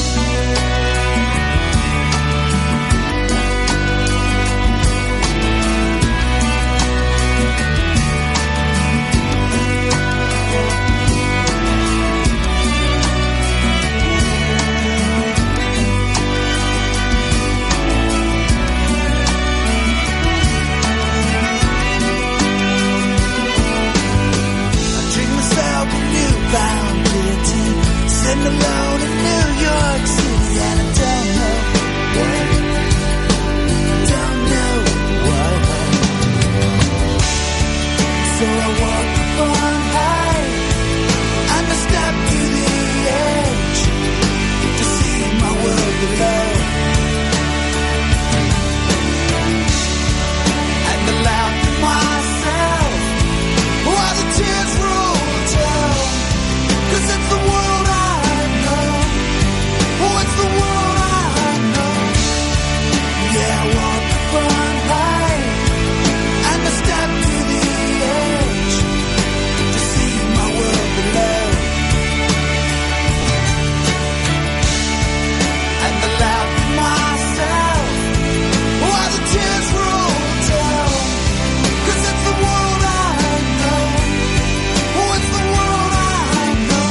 Found pity, sitting alone in New York City, and I don't know what, don't know what. So I walk on high and I step to the edge to see my world below, and allow myself while the tears roll down. 'Cause it's the world I know. Oh, it's the world I know. Yeah, I walk on high and I step to the edge to see my world below, and allow myself while the tears roll down. 'Cause it's the world I know. Oh, it's the world I know.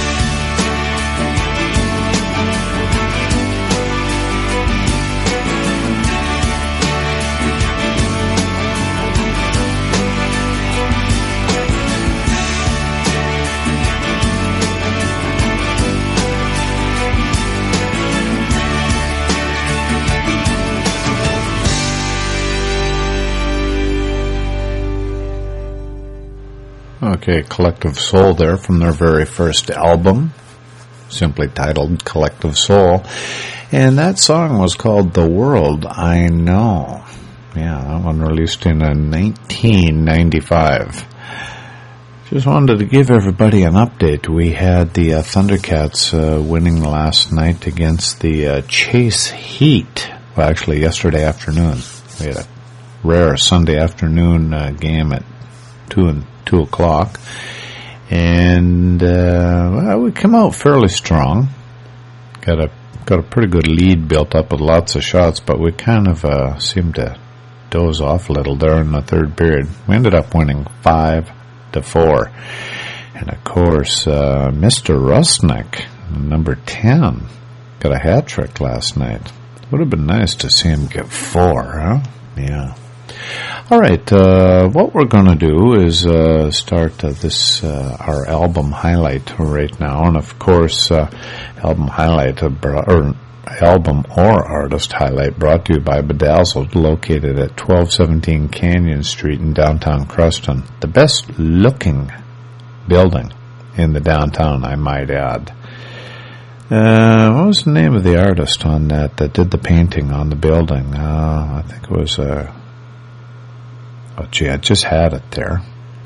Okay, Collective Soul there from their very first album, simply titled Collective Soul. And that song was called The World I Know. Yeah, that one released in uh, nineteen ninety-five. Just wanted to give everybody an update. We had the uh, Thundercats uh, winning last night against the uh, Chase Heat. Well, actually, yesterday afternoon. We had a rare Sunday afternoon uh, game at two and two o'clock, and uh, well, we come out fairly strong. Got a got a pretty good lead built up with lots of shots, but we kind of uh, seemed to doze off a little there in the third period. We ended up winning five to four, and of course, uh, Mister Rusnick, number ten, got a hat trick last night. Would have been nice to see him get four, huh? Yeah. All right, uh, what we're going to do is uh, start uh, this, uh, our album highlight right now. And, of course, uh, album highlight, uh, bro- or album or artist highlight brought to you by Bedazzled, located at twelve seventeen Canyon Street in downtown Creston. The best-looking building in the downtown, I might add. Uh, what was the name of the artist on that that did the painting on the building? Uh, I think it was... Uh, Oh, gee, I just had it there.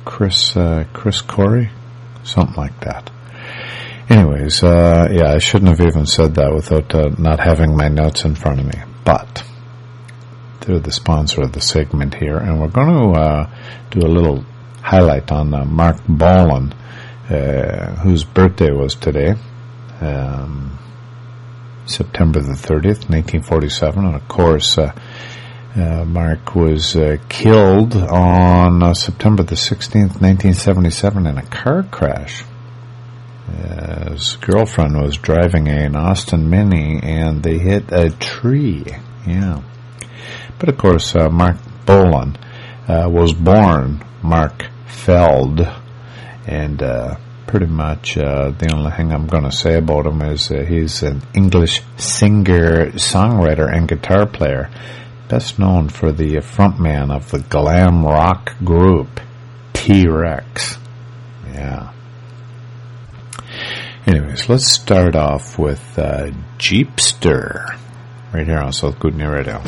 Chris uh, Chris Corey, something like that. Anyways, uh, yeah, I shouldn't have even said that without uh, not having my notes in front of me. But they're the sponsor of the segment here, and we're going to uh, do a little highlight on uh, Mark Bolan, uh, whose birthday was today, um, September the thirtieth, nineteen forty-seven. And of course, uh, uh, Mark was uh, killed on uh, September the sixteenth, nineteen seventy-seven, in a car crash. Uh, his girlfriend was driving an Austin Mini, and they hit a tree. Yeah. But of course, uh, Mark Bolan uh, was born Mark Feld, and uh, pretty much uh, the only thing I'm going to say about him is uh, he's an English singer, songwriter, and guitar player, best known for the frontman of the glam rock group T-Rex. Yeah. Anyways, let's start off with uh, Jeepster, right here on South Kootenai Radio.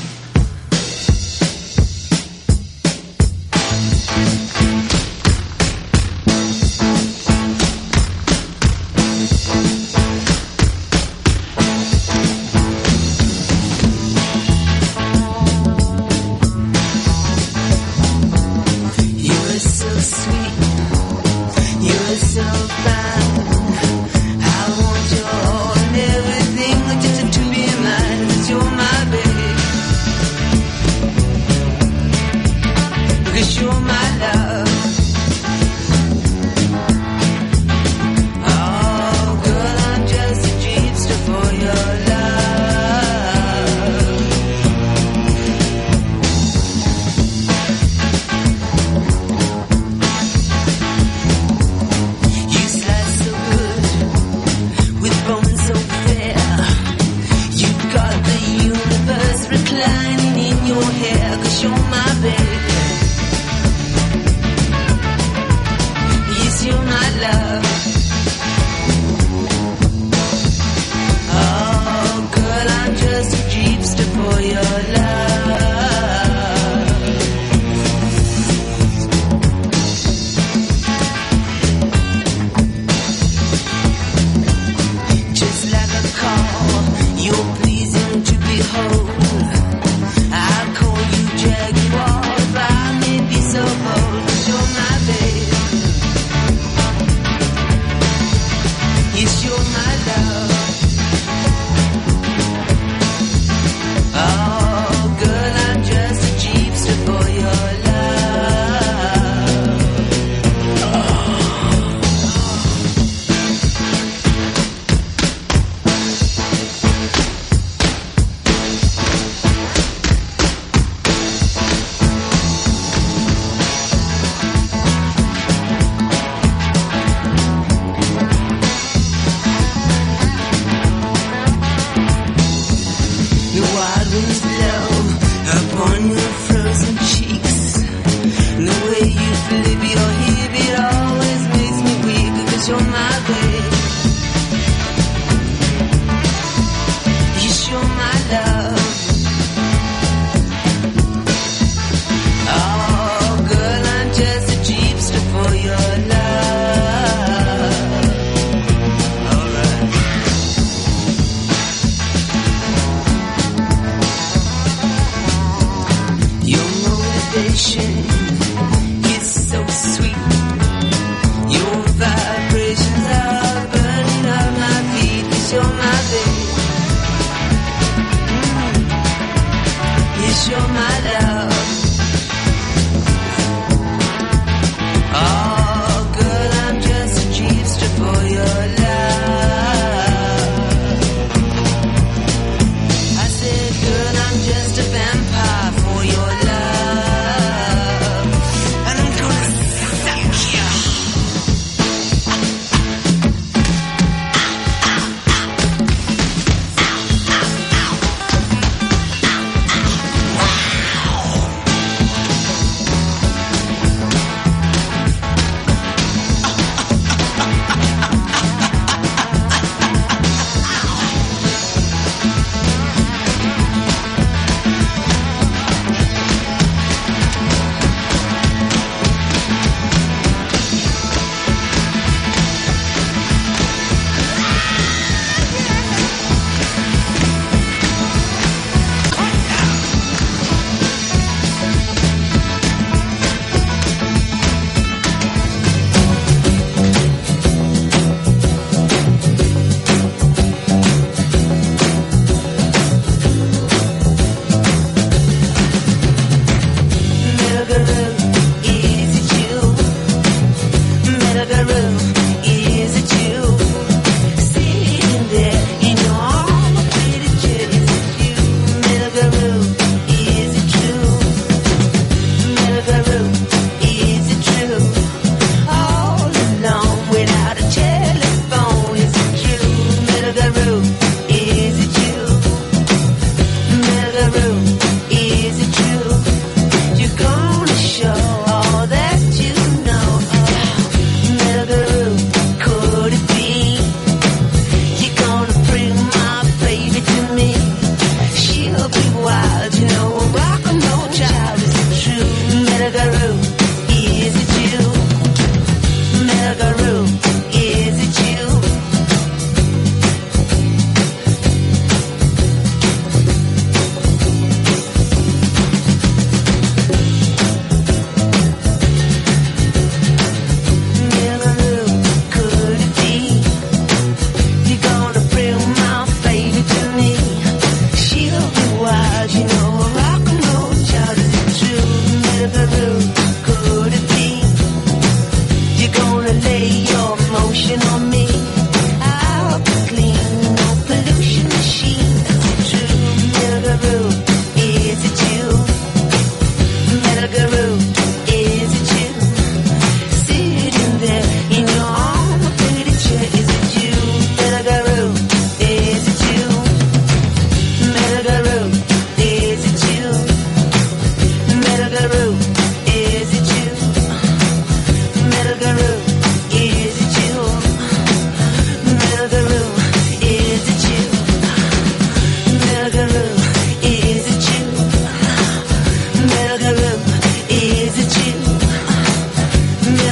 Reclining in your hair, 'cause you're my baby.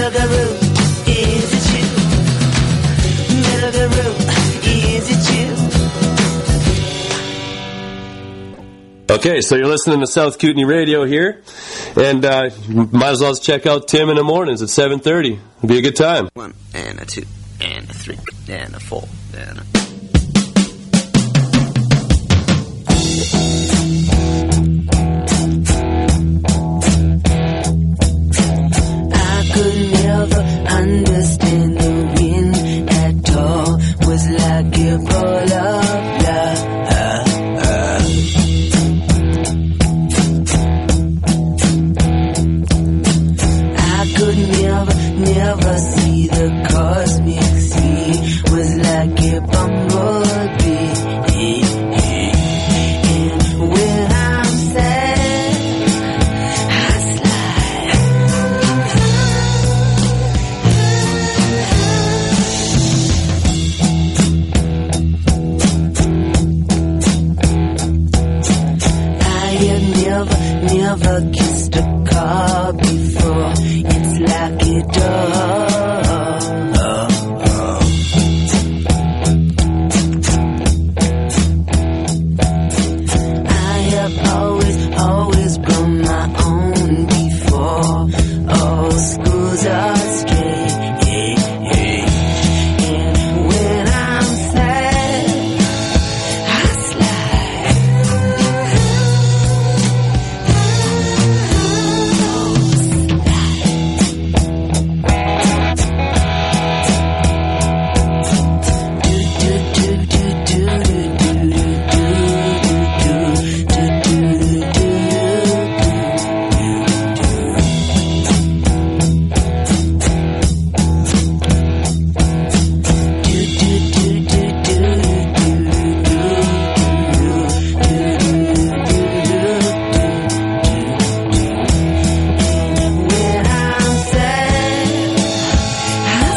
Little Garou, is it you? Little Garou, is it you? Okay, so you're listening to South Kootenai Radio here, and uh, might as well check out Tim in the mornings at seven thirty. It'll be a good time. One and a two and a three and a four and a... I could never understand the wind at all. Was like a ball of love. I could never, never see the cosmic sea. Was like a bumblebee. And when I'm sad, I slide. I have never, never kissed a car before. It's like a dog. I have always, always grown my own before. All schools are straight. And when I'm sad, I slide. When I'm sad, I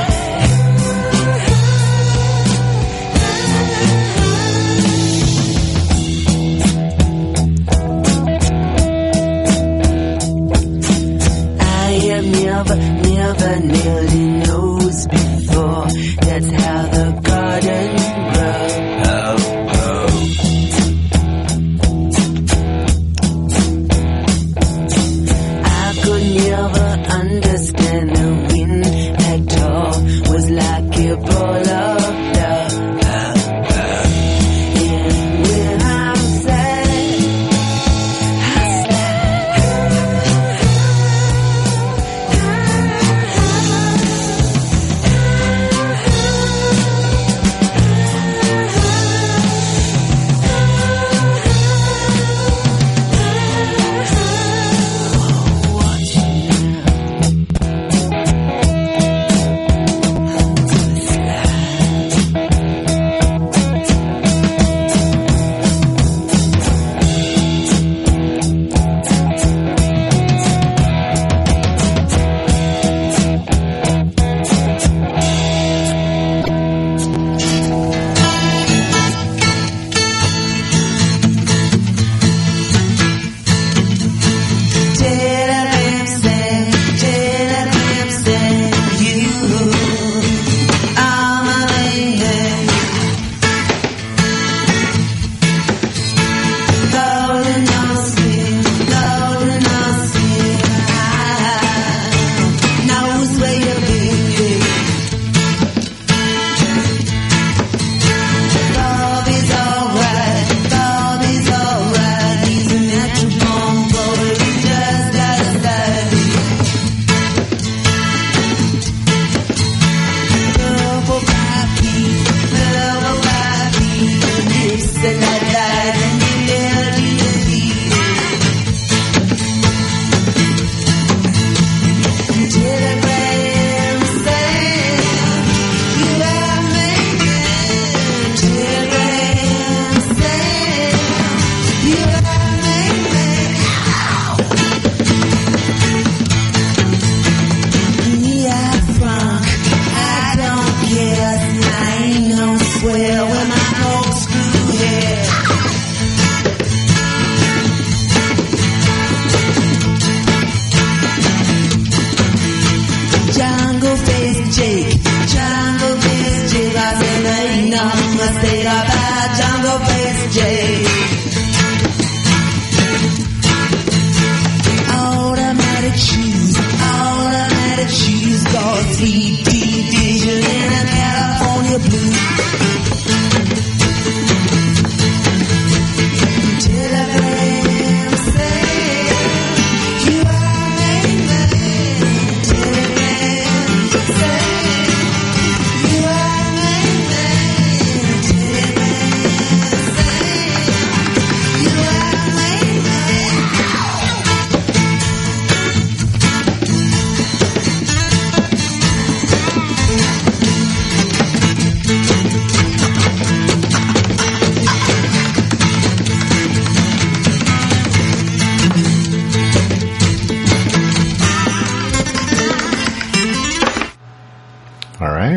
I have never, never nailed a nose before. That's how the garden grows. I could never understand the wind at all. Was like a ball of love. And when I'm sad, I slide.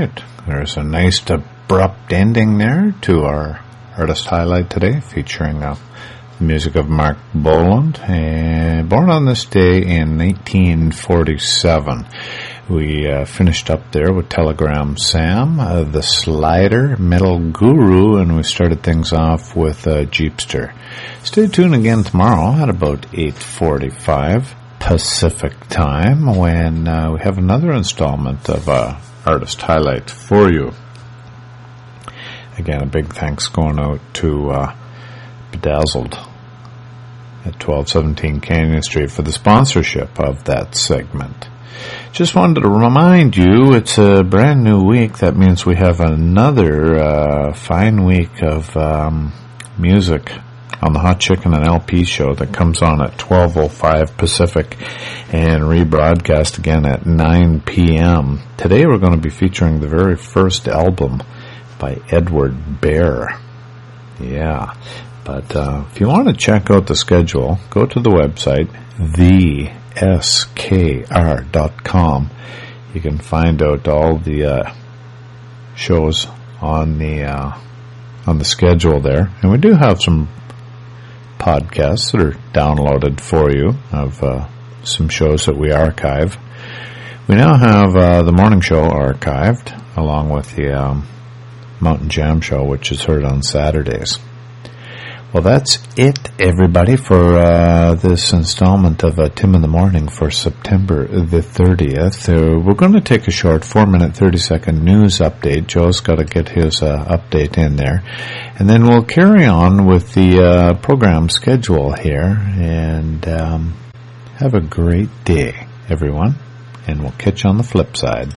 right. There's a nice abrupt ending there to our artist highlight today, featuring uh, the music of Mark Boland, uh, born on this day in nineteen forty-seven. We uh, finished up there with Telegram Sam, uh, the Slider, Metal Guru, and we started things off with uh, Jeepster. Stay tuned again tomorrow at about eight forty-five Pacific Time when uh, we have another installment of uh, Artist Highlight for you. Again, a big thanks going out to uh, Bedazzled at twelve seventeen Canyon Street for the sponsorship of that segment. Just wanted to remind you, it's a brand new week. That means we have another uh, fine week of um, music on the Hot Chicken and L P show that comes on at twelve oh five Pacific and rebroadcast again at nine p.m. Today we're going to be featuring the very first album by Edward Bear. Yeah. But uh, if you want to check out the schedule, go to the website, the S K R dot com. You can find out all the uh, shows on the uh, on the schedule there, and we do have some podcasts that are downloaded for you of uh, some shows that we archive. We now have uh, the morning show archived, along with the um, Mountain Jam show, which is heard on Saturdays. Well, that's it, everybody, for uh, this installment of uh, Tim in the Morning for September the thirtieth. Uh, we're going to take a short four-minute, thirty-second news update. Joe's got to get his uh, update in there. And then we'll carry on with the uh, program schedule here. And um, have a great day, everyone. And we'll catch you on the flip side.